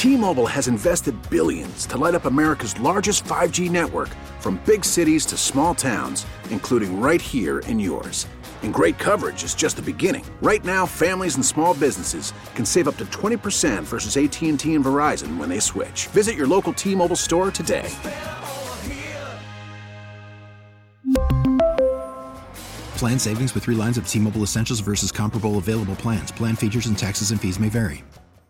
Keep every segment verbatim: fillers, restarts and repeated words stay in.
T-Mobile has invested billions to light up America's largest five G network, from big cities to small towns, including right here in yours. And great coverage is just the beginning. Right now, families and small businesses can save up to twenty percent versus A T and T and Verizon when they switch. Visit your local T-Mobile store today. Plan savings with three lines of T-Mobile Essentials versus comparable available plans. Plan features and taxes and fees may vary.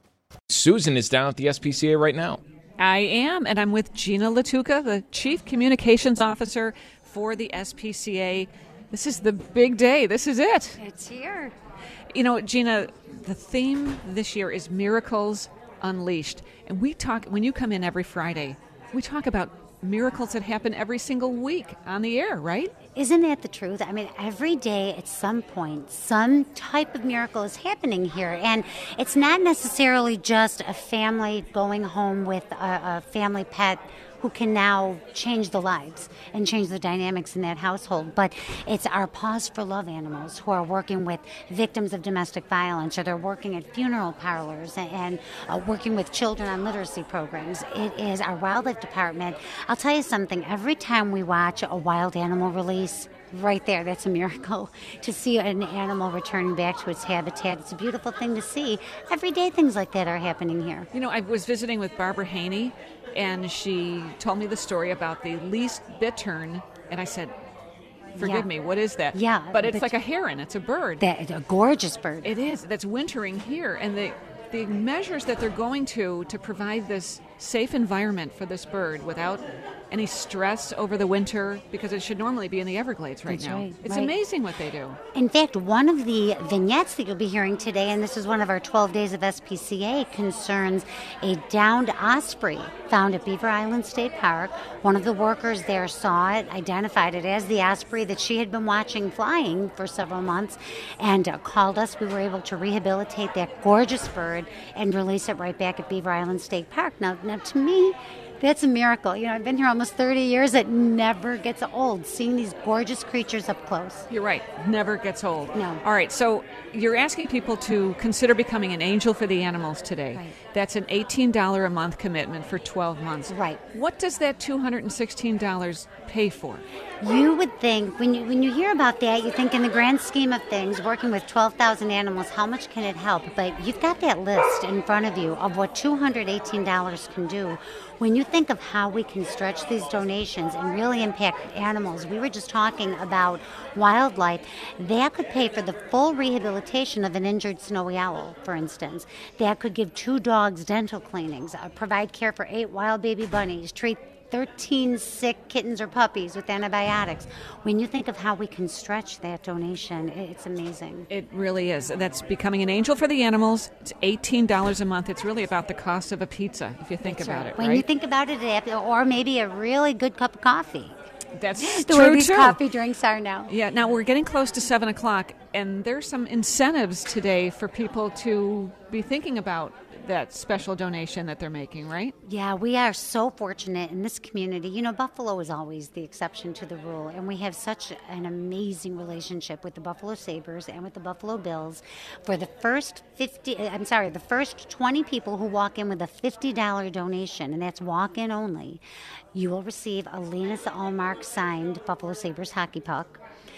Susan is down at the S P C A right now. I am, and I'm with Gina Latuca, the Chief Communications Officer for the S P C A. This is the big day. This is it. It's here. You know, Gina, the theme this year is Miracles Unleashed. And we talk, when you come in every Friday, we talk about miracles that happen every single week on the air, right? Isn't that the truth? I mean, every day at some point, some type of miracle is happening here. And it's not necessarily just a family going home with a, a family pet who can now change the lives and change the dynamics in that household. But it's our Pause for Love animals who are working with victims of domestic violence, or they're working at funeral parlors and, and uh, working with children on literacy programs. It is our wildlife department. I'll tell you something, every time we watch a wild animal release, right there, that's a miracle. To see an animal returning back to its habitat, it's a beautiful thing to see. Every day things like that are happening here. You know, I was visiting with Barbara Haney, and she told me the story about the least bittern, and I said, forgive Yeah. me, what is that? Yeah, But it's but- like a heron. It's a bird. That, a gorgeous bird. It is. That's wintering here. And the, the measures that they're going to to provide this safe environment for this bird without any stress over the winter, because it should normally be in the Everglades right That's now. right, It's right. amazing what they do. In fact, one of the vignettes that you'll be hearing today, and this is one of our twelve days of S P C A, concerns a downed osprey found at Beaver Island State Park. One of the workers there saw it, identified it as the osprey that she had been watching flying for several months, and uh, called us. We were able to rehabilitate that gorgeous bird and release it right back at Beaver Island State Park. Now, now to me, that's a miracle. You know, I've been here almost thirty years. It never gets old, seeing these gorgeous creatures up close. You're right. Never gets old. No. All right. So you're asking people to consider becoming an angel for the animals today. Right. That's an eighteen dollars a month commitment for twelve months. Right. What does that two hundred sixteen dollars pay for? You would think, when you when you hear about that, you think in the grand scheme of things, working with twelve thousand animals, how much can it help? But you've got that list in front of you of what two hundred eighteen dollars can do. When you think of how we can stretch these donations and really impact animals, we were just talking about wildlife, that could pay for the full rehabilitation of an injured snowy owl, for instance. That could give two dogs dental cleanings, uh, provide care for eight wild baby bunnies, treat thirteen sick kittens or puppies with antibiotics. When you think of how we can stretch that donation, it's amazing. It really is. That's becoming an angel for the animals. It's eighteen dollars a month. It's really about the cost of a pizza, if you think That's about right. it, When right? you think about it, or maybe a really good cup of coffee. That's The true, way these too. coffee drinks are now. Yeah, now we're getting close to seven o'clock, and there's some incentives today for people to be thinking about that special donation that they're making, right? Yeah, we are so fortunate in this community. You know, Buffalo is always the exception to the rule, and we have such an amazing relationship with the Buffalo Sabres and with the Buffalo Bills. For the first fifty, I'm sorry, the first twenty people who walk in with a fifty dollars donation, and that's walk-in only, you will receive a Linus Allmark signed Buffalo Sabres hockey puck.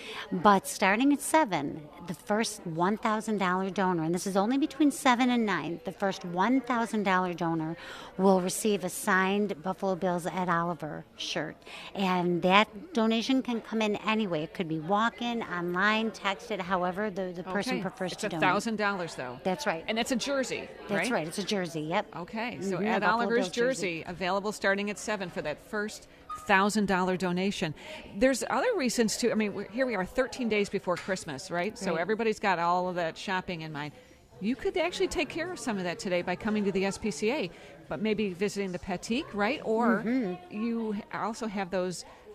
But starting at seven, the first one thousand dollars donor, and this is only between seven and nine, the first one thousand dollars donor will receive a signed Buffalo Bills at Oliver shirt. And that donation can come in any way. It could be walk-in, online, texted, however the, the person Okay. prefers it's to a donate. thousand dollars though. That's right. And that's a jersey, That's right? right. It's a jersey, yep. Okay, so Mhm, a Ed Buffalo Oliver's Bills jersey, jersey. available starting at seven for that first thousand dollar donation. There's other reasons too. I mean, we're, here we are, thirteen days before Christmas, right? So Right. everybody's got all of that shopping in mind. You could actually take care of some of that today by coming to the S P C A, but maybe visiting the Patique, right? Or Mhm. you also have those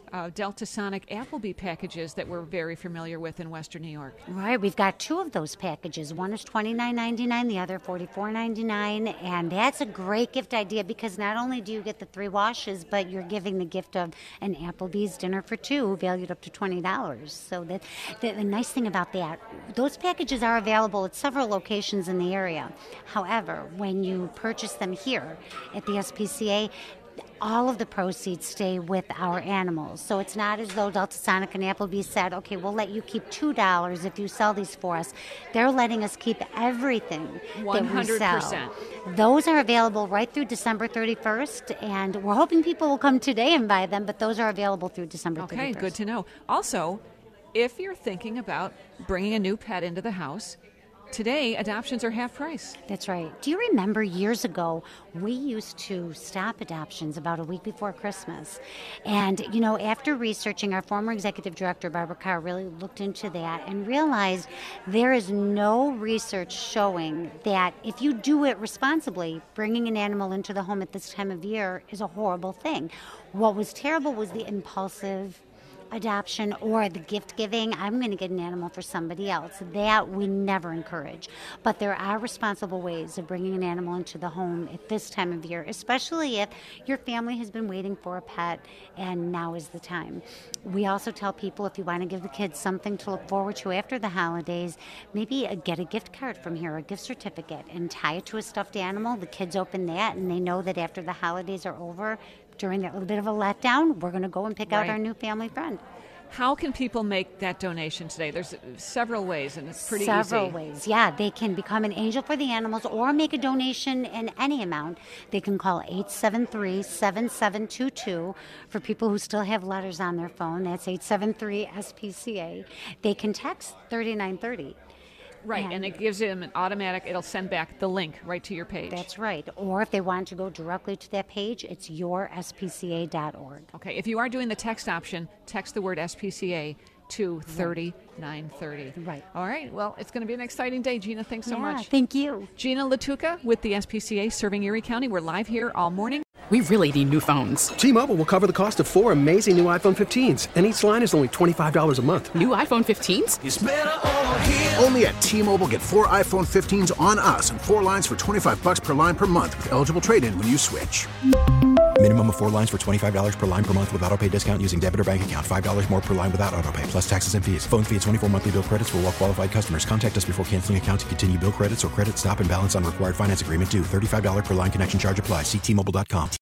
uh, Delta Sonic Applebee packages that we're very familiar with in Western New York. Right, we've got two of those packages. One is twenty-nine ninety-nine, the other forty-four ninety-nine, and that's a great gift idea because not only do you get the three washes, but you're giving the gift of an Applebee's dinner for two, valued up to twenty dollars. So that, the, the nice thing about that, those packages are available at several locations in the area. However, when you purchase them here at the S P C A, all of the proceeds stay with our animals. So it's not as though Delta Sonic and Applebee's said, okay, we'll let you keep two dollars if you sell these for us. They're letting us keep everything one hundred percent. that we sell. Those are available right through December thirty-first, and we're hoping people will come today and buy them, but those are available through December okay, thirty-first. Okay, good to know. Also, if you're thinking about bringing a new pet into the house, today, adoptions are half price. That's right. Do you remember years ago, we used to stop adoptions about a week before Christmas? And, you know, after researching, our former executive director, Barbara Carr, really looked into that and realized there is no research showing that if you do it responsibly, bringing an animal into the home at this time of year is a horrible thing. What was terrible was the impulsive adoption or the gift giving. I'm going to get an animal for somebody else. That we never encourage. But there are responsible ways of bringing an animal into the home at this time of year, especially if your family has been waiting for a pet and now is the time. We also tell people if you want to give the kids something to look forward to after the holidays, maybe a, get a gift card from here, a gift certificate, and tie it to a stuffed animal. The kids open that and they know that after the holidays are over, during that little bit of a letdown, we're going to go and pick right. out our new family friend. How can people make that donation today? There's several ways, and it's pretty several easy. Several ways, yeah. They can become an angel for the animals or make a donation in any amount. They can call eight seven three, seven seven two two. For people who still have letters on their phone, that's eight seven three S P C A. They can text thirty-nine thirty. Right, and, and it gives them an automatic, it'll send back the link right to your page. That's right. Or if they want to go directly to that page, it's your S P C A dot org. Okay, if you are doing the text option, text the word S P C A to thirty-nine thirty. Right. All right, well, it's going to be an exciting day. Gina, thanks so yeah, much. Thank you. Gina Latuca with the S P C A serving Erie County. We're live here all morning. We really need new phones. T-Mobile will cover the cost of four amazing new iPhone fifteens, and each line is only twenty-five dollars a month. New iPhone fifteens? It's better over here. Only at T-Mobile, get four iPhone fifteens on us and four lines for twenty-five dollars per line per month with eligible trade-in when you switch. Minimum of four lines for twenty-five dollars per line per month with autopay discount using debit or bank account. five dollars more per line without autopay, plus taxes and fees. Phone fee at twenty-four monthly bill credits for well-qualified customers. Contact us before canceling account to continue bill credits or credit stop and balance on required finance agreement due. thirty-five dollars per line connection charge applies. See T Mobile dot com.